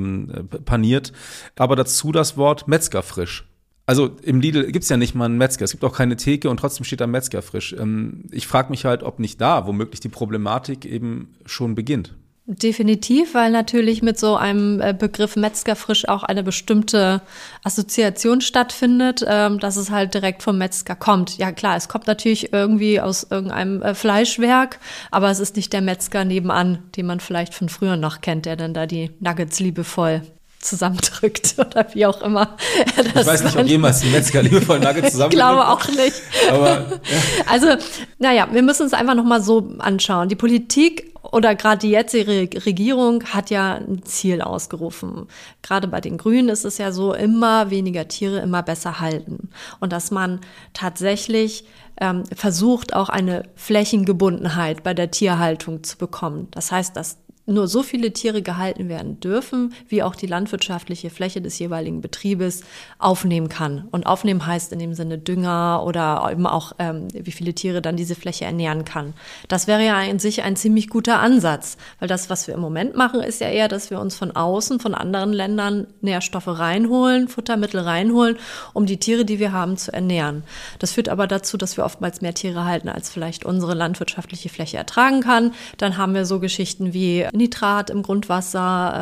paniert, aber dazu das Wort Metzgerfrisch. Also im Lidl gibt's ja nicht mal einen Metzger, es gibt auch keine Theke und trotzdem steht da Metzgerfrisch. Ich frage mich halt, ob nicht da womöglich die Problematik eben schon beginnt.
Definitiv, weil natürlich mit so einem Begriff Metzgerfrisch auch eine bestimmte Assoziation stattfindet, dass es halt direkt vom Metzger kommt. Ja klar, es kommt natürlich irgendwie aus irgendeinem Fleischwerk, aber es ist nicht der Metzger nebenan, den man vielleicht von früher noch kennt, der dann da die Nuggets liebevoll zusammendrückt oder wie auch immer.
Ich weiß nicht, ob jemals ein Metzger liebevoll Nuggets zusammendrückt.
Ich glaube auch nicht.
Aber, ja.
Also, naja, wir müssen uns einfach nochmal so anschauen. Die Politik oder gerade die jetzige Regierung hat ja ein Ziel ausgerufen. Gerade bei den Grünen ist es ja so, immer weniger Tiere, immer besser halten. Und dass man tatsächlich versucht, auch eine Flächengebundenheit bei der Tierhaltung zu bekommen. Das heißt, dass nur so viele Tiere gehalten werden dürfen, wie auch die landwirtschaftliche Fläche des jeweiligen Betriebes aufnehmen kann. Und aufnehmen heißt in dem Sinne Dünger oder eben auch, wie viele Tiere dann diese Fläche ernähren kann. Das wäre ja in sich ein ziemlich guter Ansatz, weil das, was wir im Moment machen, ist ja eher, dass wir uns von außen, von anderen Ländern Nährstoffe reinholen, Futtermittel reinholen, um die Tiere, die wir haben, zu ernähren. Das führt aber dazu, dass wir oftmals mehr Tiere halten, als vielleicht unsere landwirtschaftliche Fläche ertragen kann. Dann haben wir so Geschichten wie Nitrat im Grundwasser,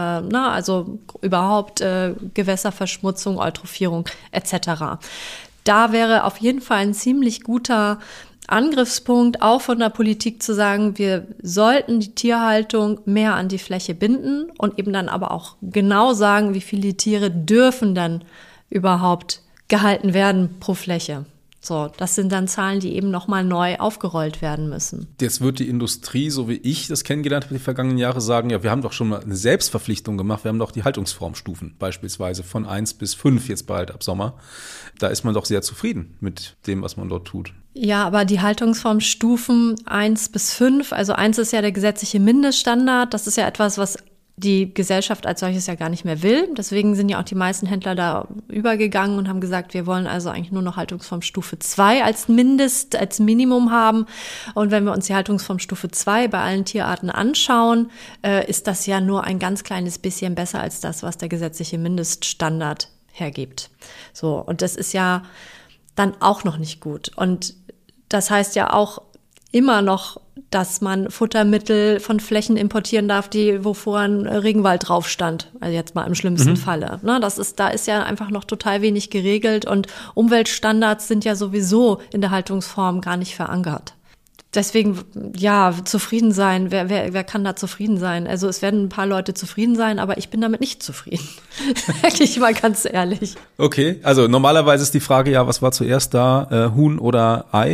also überhaupt Gewässerverschmutzung, Eutrophierung etc. Da wäre auf jeden Fall ein ziemlich guter Angriffspunkt, auch von der Politik zu sagen, wir sollten die Tierhaltung mehr an die Fläche binden und eben dann aber auch genau sagen, wie viele Tiere dürfen dann überhaupt gehalten werden pro Fläche. So, das sind dann Zahlen, die eben nochmal neu aufgerollt werden müssen.
Jetzt wird die Industrie, so wie ich das kennengelernt habe, die vergangenen Jahre sagen, ja, wir haben doch schon mal eine Selbstverpflichtung gemacht, wir haben doch die Haltungsformstufen beispielsweise von 1 bis 5 jetzt bald ab Sommer. Da ist man doch sehr zufrieden mit dem, was man dort tut.
Ja, aber die Haltungsformstufen 1 bis 5, also 1 ist ja der gesetzliche Mindeststandard, das ist ja etwas, was die Gesellschaft als solches ja gar nicht mehr will. Deswegen sind ja auch die meisten Händler da übergegangen und haben gesagt, wir wollen also eigentlich nur noch Haltungsformstufe 2 als Minimum haben. Und wenn wir uns die Haltungsformstufe 2 bei allen Tierarten anschauen, ist das ja nur ein ganz kleines bisschen besser als das, was der gesetzliche Mindeststandard hergibt. So, und das ist ja dann auch noch nicht gut. Und das heißt ja auch immer noch, dass man Futtermittel von Flächen importieren darf, wo vorher ein Regenwald drauf stand. Also jetzt mal im schlimmsten Falle. Ne, da ist ja einfach noch total wenig geregelt und Umweltstandards sind ja sowieso in der Haltungsform gar nicht verankert. Deswegen, ja, zufrieden sein. Wer kann da zufrieden sein? Also es werden ein paar Leute zufrieden sein, aber ich bin damit nicht zufrieden. Wirklich mal ganz ehrlich.
Okay, also normalerweise ist die Frage ja, was war zuerst da, Huhn oder Ei?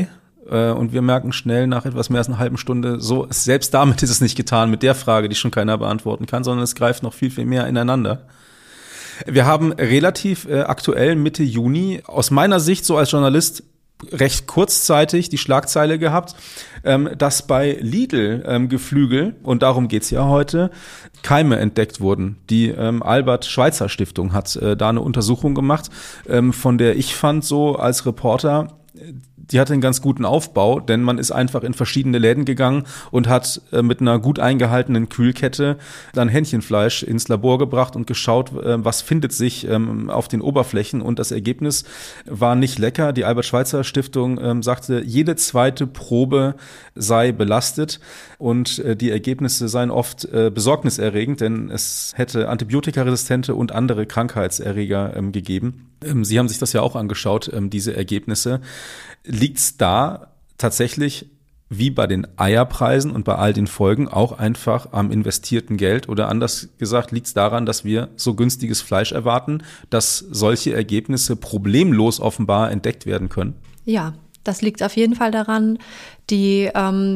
und wir merken schnell nach etwas mehr als einer halben Stunde, so selbst damit ist es nicht getan mit der Frage, die schon keiner beantworten kann, sondern es greift noch viel, viel mehr ineinander. Wir haben relativ aktuell Mitte Juni aus meiner Sicht so als Journalist recht kurzzeitig die Schlagzeile gehabt, dass bei Lidl Geflügel, und darum geht's ja heute, Keime entdeckt wurden. Die Albert-Schweitzer-Stiftung hat da eine Untersuchung gemacht, von der ich fand so als Reporter, die hatte einen ganz guten Aufbau, denn man ist einfach in verschiedene Läden gegangen und hat mit einer gut eingehaltenen Kühlkette dann Hähnchenfleisch ins Labor gebracht und geschaut, was findet sich auf den Oberflächen. Und das Ergebnis war nicht lecker. Die Albert-Schweitzer-Stiftung sagte, jede zweite Probe sei belastet und die Ergebnisse seien oft besorgniserregend, denn es hätte antibiotikaresistente und andere Krankheitserreger gegeben. Sie haben sich das ja auch angeschaut, diese Ergebnisse. Liegt's da tatsächlich wie bei den Eierpreisen und bei all den Folgen auch einfach am investierten Geld? Oder anders gesagt, liegt's daran, dass wir so günstiges Fleisch erwarten, dass solche Ergebnisse problemlos offenbar entdeckt werden können?
Ja, das liegt auf jeden Fall daran. Die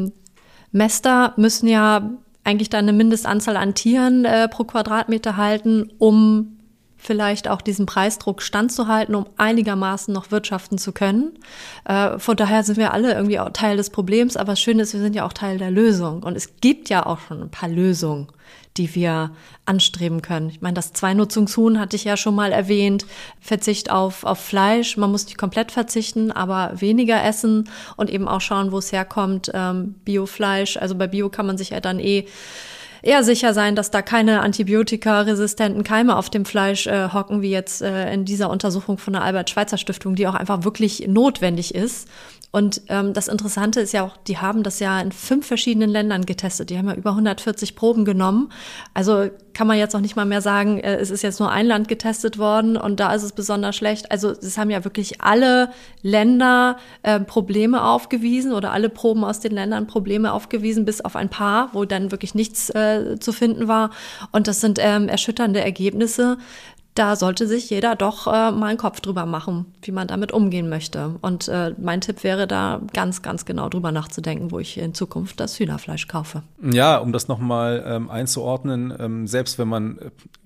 Mäster müssen ja eigentlich dann eine Mindestanzahl an Tieren pro Quadratmeter halten, um vielleicht auch diesen Preisdruck standzuhalten, um einigermaßen noch wirtschaften zu können. Von daher sind wir alle irgendwie auch Teil des Problems, aber das Schöne ist, wir sind ja auch Teil der Lösung. Und es gibt ja auch schon ein paar Lösungen, die wir anstreben können. Ich meine, das Zweinutzungshuhn hatte ich ja schon mal erwähnt. Verzicht auf Fleisch. Man muss nicht komplett verzichten, aber weniger essen und eben auch schauen, wo es herkommt. Biofleisch. Also bei Bio kann man sich ja dann eher sicher sein, dass da keine antibiotikaresistenten Keime auf dem Fleisch hocken, wie jetzt in dieser Untersuchung von der Albert-Schweitzer-Stiftung, die auch einfach wirklich notwendig ist. Und das Interessante ist ja auch, die haben das ja in 5 verschiedenen Ländern getestet. Die haben ja über 140 Proben genommen. Also kann man jetzt noch nicht mal mehr sagen, es ist jetzt nur ein Land getestet worden und da ist es besonders schlecht. Also es haben ja wirklich alle Länder Probleme aufgewiesen oder alle Proben aus den Ländern Probleme aufgewiesen, bis auf ein paar, wo dann wirklich nichts zu finden war. Und das sind erschütternde Ergebnisse. Da sollte sich jeder doch mal einen Kopf drüber machen, wie man damit umgehen möchte. Und mein Tipp wäre da ganz, ganz genau drüber nachzudenken, wo ich in Zukunft das Hühnerfleisch kaufe.
Ja, um das nochmal einzuordnen, selbst wenn man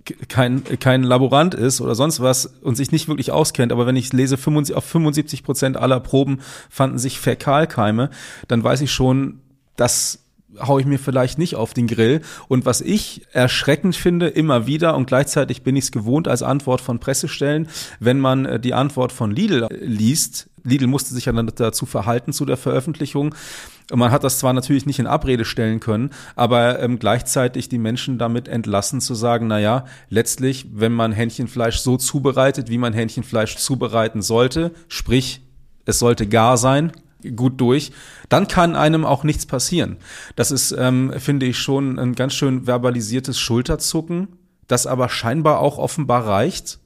kein Laborant ist oder sonst was und sich nicht wirklich auskennt, aber wenn ich lese, auf 75% aller Proben fanden sich Fäkalkeime, dann weiß ich schon, dass hau ich mir vielleicht nicht auf den Grill. Und was ich erschreckend finde, immer wieder, und gleichzeitig bin ich es gewohnt als Antwort von Pressestellen, wenn man die Antwort von Lidl liest, Lidl musste sich ja dann dazu verhalten zu der Veröffentlichung. Man hat das zwar natürlich nicht in Abrede stellen können, aber gleichzeitig die Menschen damit entlassen zu sagen, naja, letztlich, wenn man Hähnchenfleisch so zubereitet, wie man Hähnchenfleisch zubereiten sollte, sprich, es sollte gar sein, gut durch, dann kann einem auch nichts passieren. Das ist, finde ich, schon ein ganz schön verbalisiertes Schulterzucken, das aber scheinbar auch offenbar reicht,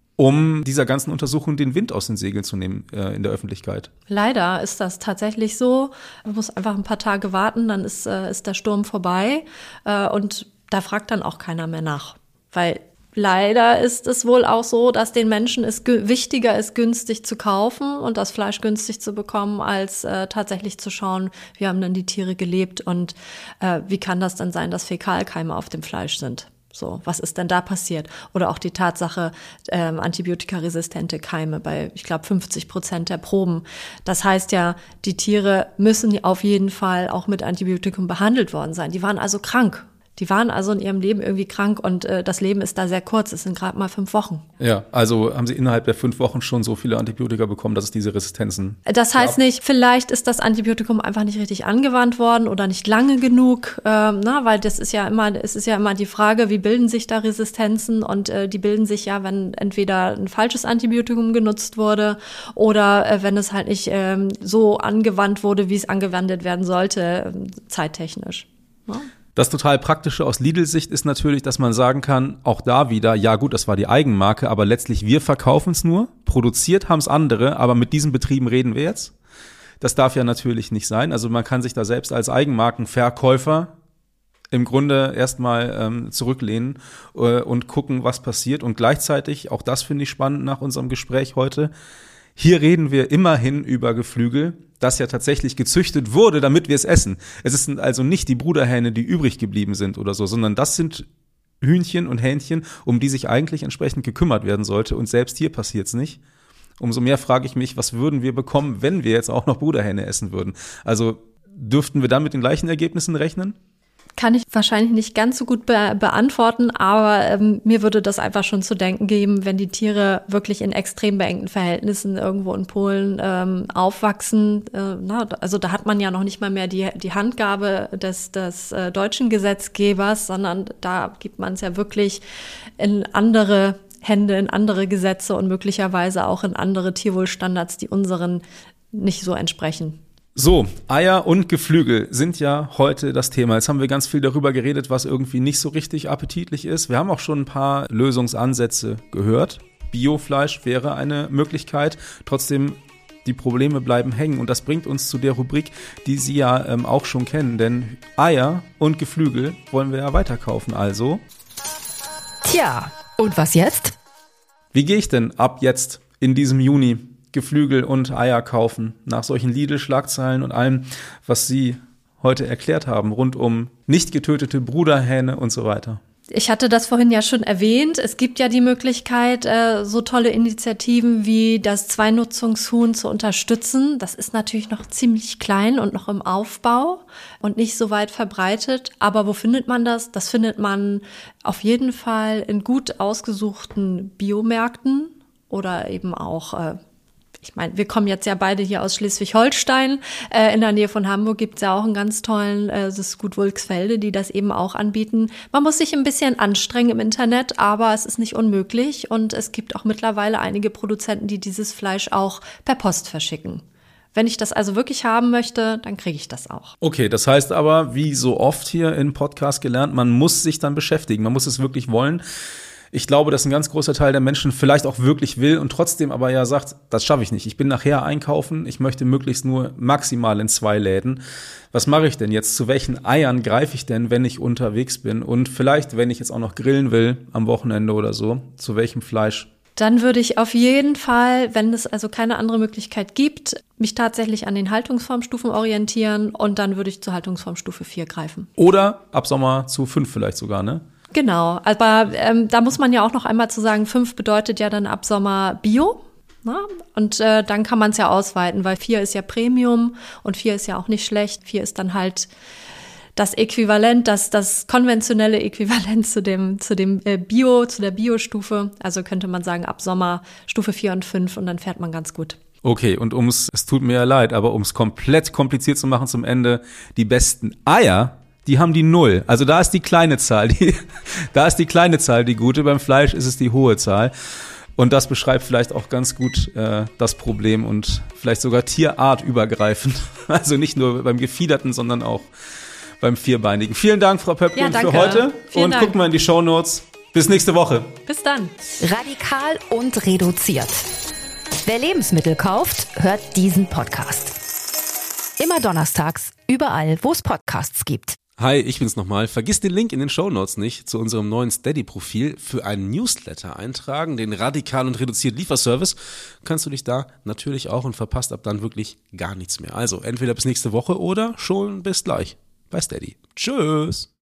um dieser ganzen Untersuchung den Wind aus den Segeln zu nehmen in der Öffentlichkeit.
Leider ist das tatsächlich so. Man muss einfach ein paar Tage warten, dann ist der Sturm vorbei und da fragt dann auch keiner mehr nach, weil leider ist es wohl auch so, dass den Menschen es wichtiger ist, günstig zu kaufen und das Fleisch günstig zu bekommen, als tatsächlich zu schauen, wie haben denn die Tiere gelebt und wie kann das denn sein, dass Fäkalkeime auf dem Fleisch sind. So, was ist denn da passiert? Oder auch die Tatsache, antibiotikaresistente Keime bei, ich glaube, 50% der Proben. Das heißt ja, die Tiere müssen auf jeden Fall auch mit Antibiotikum behandelt worden sein. Die waren also krank. Die waren also in ihrem Leben irgendwie krank und das Leben ist da sehr kurz. Es sind gerade mal 5 Wochen. Ja, also haben sie innerhalb der 5 Wochen schon so viele Antibiotika bekommen, dass es diese Resistenzen Das heißt nicht, vielleicht ist das Antibiotikum einfach nicht richtig angewandt worden oder nicht lange genug, weil es ist ja immer die Frage, wie bilden sich da Resistenzen und die bilden sich ja, wenn entweder ein falsches Antibiotikum genutzt wurde oder wenn es halt nicht so angewandt wurde, wie es angewendet werden sollte, zeittechnisch. Ja. Das total Praktische aus Lidl-Sicht ist natürlich, dass man sagen kann, auch da wieder, ja gut, das war die Eigenmarke, aber letztlich wir verkaufen es nur, produziert haben es andere, aber mit diesen Betrieben reden wir jetzt. Das darf ja natürlich nicht sein. Also man kann sich da selbst als Eigenmarkenverkäufer im Grunde erstmal zurücklehnen und gucken, was passiert. Und gleichzeitig, auch das finde ich spannend nach unserem Gespräch heute, hier reden wir immerhin über Geflügel,
das ja tatsächlich gezüchtet wurde, damit wir es essen. Es sind also nicht die Bruderhähne, die übrig geblieben sind oder so, sondern das sind Hühnchen und Hähnchen, um die sich eigentlich entsprechend gekümmert werden sollte. Und selbst hier passiert's nicht. Umso mehr frage ich mich, was würden wir bekommen, wenn wir jetzt auch noch Bruderhähne essen würden? Also dürften wir dann mit den gleichen Ergebnissen rechnen?
Kann ich wahrscheinlich nicht ganz so gut beantworten, aber mir würde das einfach schon zu denken geben, wenn die Tiere wirklich in extrem beengten Verhältnissen irgendwo in Polen aufwachsen. Also da hat man ja noch nicht mal mehr die Handgabe des deutschen Gesetzgebers, sondern da gibt man es ja wirklich in andere Hände, in andere Gesetze und möglicherweise auch in andere Tierwohlstandards, die unseren nicht so entsprechen.
So, Eier und Geflügel sind ja heute das Thema. Jetzt haben wir ganz viel darüber geredet, was irgendwie nicht so richtig appetitlich ist. Wir haben auch schon ein paar Lösungsansätze gehört. Biofleisch wäre eine Möglichkeit. Trotzdem, die Probleme bleiben hängen. Und das bringt uns zu der Rubrik, die Sie ja auch schon kennen. Denn Eier und Geflügel wollen wir ja weiterkaufen. Also,
Tja, und was jetzt?
wie gehe ich denn ab jetzt in diesem Juni Geflügel und Eier kaufen, nach solchen Lidl-Schlagzeilen und allem, was Sie heute erklärt haben, rund um nicht getötete Bruderhähne und so weiter?
Ich hatte das vorhin ja schon erwähnt. Es gibt ja die Möglichkeit, so tolle Initiativen wie das Zweinutzungshuhn zu unterstützen. Das ist natürlich noch ziemlich klein und noch im Aufbau und nicht so weit verbreitet. Aber wo findet man das? Das findet man auf jeden Fall in gut ausgesuchten Biomärkten oder eben auch ich meine, wir kommen jetzt ja beide hier aus Schleswig-Holstein. In der Nähe von Hamburg gibt es ja auch einen ganz tollen, das ist Gut Wulksfelde, die das eben auch anbieten. Man muss sich ein bisschen anstrengen im Internet, aber es ist nicht unmöglich. Und es gibt auch mittlerweile einige Produzenten, die dieses Fleisch auch per Post verschicken. Wenn ich das also wirklich haben möchte, dann kriege ich das auch.
Okay, das heißt aber, wie so oft hier im Podcast gelernt, man muss sich dann beschäftigen. Man muss es wirklich wollen. Ich glaube, dass ein ganz großer Teil der Menschen vielleicht auch wirklich will und trotzdem aber ja sagt, das schaffe ich nicht. Ich bin nachher einkaufen, ich möchte möglichst nur maximal in 2 Läden. Was mache ich denn jetzt? Zu welchen Eiern greife ich denn, wenn ich unterwegs bin? Und vielleicht, wenn ich jetzt auch noch grillen will am Wochenende oder so, zu welchem Fleisch?
Dann würde ich auf jeden Fall, wenn es also keine andere Möglichkeit gibt, mich tatsächlich an den Haltungsformstufen orientieren und dann würde ich zur Haltungsformstufe 4 greifen.
Oder ab Sommer zu 5 vielleicht sogar, ne?
Genau, aber da muss man ja auch noch einmal zu sagen, 5 bedeutet ja dann ab Sommer Bio. Na? Und dann kann man es ja ausweiten, weil 4 ist ja Premium und 4 ist ja auch nicht schlecht. 4 ist dann halt das Äquivalent, das konventionelle Äquivalent zu der Bio-Stufe. Also könnte man sagen, ab Sommer Stufe 4 und 5 und dann fährt man ganz gut.
Okay, und es tut mir ja leid, aber um es komplett kompliziert zu machen zum Ende, die besten Eier, die haben die 0. Also da ist die kleine Zahl, die gute. Beim Fleisch ist es die hohe Zahl. Und das beschreibt vielleicht auch ganz gut das Problem und vielleicht sogar tierartübergreifend. Also nicht nur beim Gefiederten, sondern auch beim Vierbeinigen. Vielen Dank, Frau Pöppgen, für heute. Und guckt mal in die Shownotes. Bis nächste Woche.
Bis dann.
Radikal und reduziert. Wer Lebensmittel kauft, hört diesen Podcast. Immer donnerstags, überall, wo es Podcasts gibt.
Hi, ich bin's nochmal. Vergiss den Link in den Shownotes nicht zu unserem neuen Steady-Profil für einen Newsletter eintragen, den Radikal und reduziert Lieferservice. Kannst du dich da natürlich auch und verpasst ab dann wirklich gar nichts mehr. Also entweder bis nächste Woche oder schon bis gleich bei Steady. Tschüss!